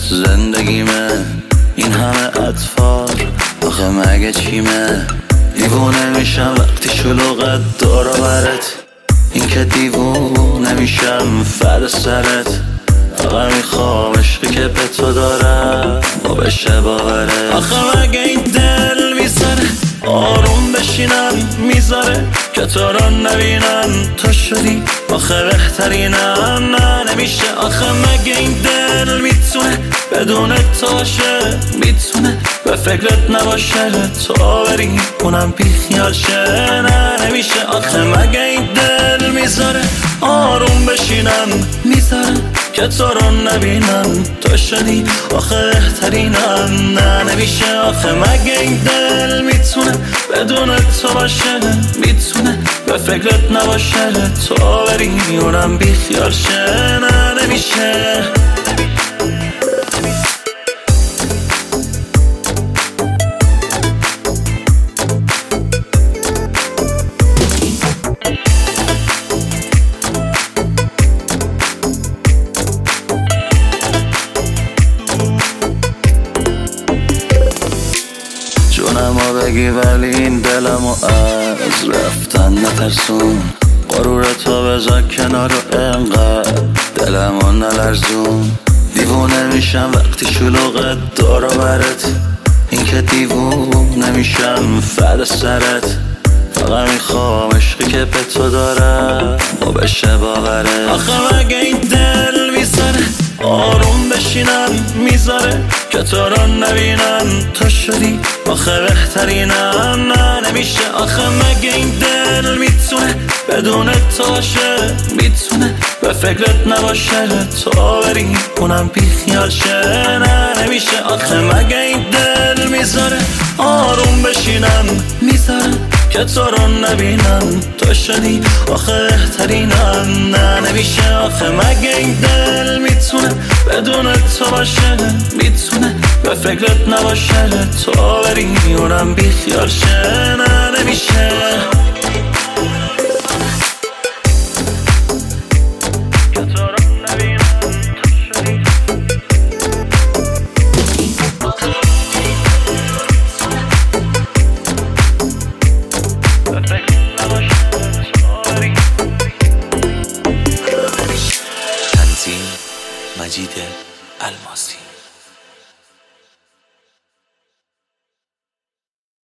زندگیمه این همه اطفال، آخه مگه چیمه؟ دیوونه میشم وقتی شلوغت دور و برت، این که دیوونه میشم فد سرت. فقط میخوام عشقی که به تو دارم با بشه باوره. آخه مگه این دل میذاره آروم بشینم، میذاره که تو رو نبینم. تو شدی آخه بهترینم، نه نمیشه. آخه مگه این دل میتونه بدون تو باشه؟ میتونه به فکرت نباشه تو بری اونم بی خیال شه؟ نه نمیشه. آخه مگه این دل میذاره آروم بشینم، میذاره که تو رو نبینم. تو شدی آخه بهترینم، نه نمیشه. آخه مگه این دل میتونه بدون تو باشه؟ میتونه به فکرت نباشه تو بری اونم بی خیال شه؟ نه نمیشه. جونمو بگی ولی این دلمو از رفتن نترسون. غرورتو بذار کنار و انقدر دلمو نلرزون. دیوونه میشم وقتی شلوغت دور و برت، این که دیوونه میشم فد سرت. فقط میخوام عشقی که به تو دارم و بشه باوره. آخه مگه این دل میذاره آروم بشینم، میذاره که تو رو نبینم. تو شدی آخه بهترینم، نه نمیشه. آخه مگه این دل میتونه بدون تو باشه؟ میتونه به فکرت نباشه تو بری اونم بی خیال شه؟ نه نمیشه. آخه مگه این دل میذاره آروم بشینم، میذاره که تو رو نبینم. تو شدی آخه بهترینم، نه نمیشه. آخه مگه این دل میتونه بدون تو باشه؟ میتونه به فکرت نباشه تو بری اونم بی خیال شه؟ نه نمیشه. مجید الماسی.